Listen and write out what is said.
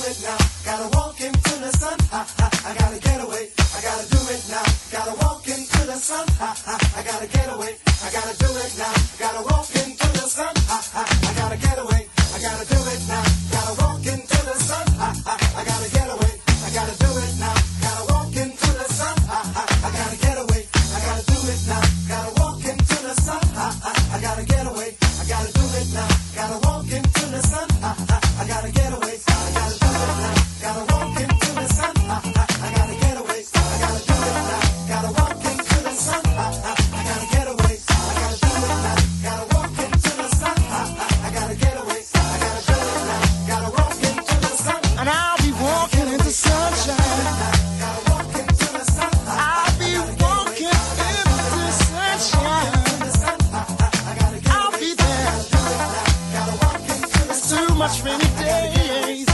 it now. Gotta walk into the sun. I gotta get away. I gotta do it now. Gotta walk into the sun. I gotta get away. I gotta do it now. Gotta walk into the sun. I gotta get away. I gotta do it now. Gotta walk into the sun. I gotta get away. I gotta do it now. Gotta walk into the sun. I gotta get away. I gotta do it now. Gotta walk into the sun. I gotta get away. I gotta do it now. Gotta walk into the sun. I gotta get away. I gotta do it now. Gotta walk into the sun. I gotta get away. I gotta do it now. Gotta walk into the sun. I gotta get away. I gotta do it now. Gotta walk into the sun. I gotta get away. I gotta do it now. Gotta walk into the sun. And I'll be walking in the sunshine. Gotta walk into the sun. I'll be walking in the sunshine. I'll be there. It's too much rainy days.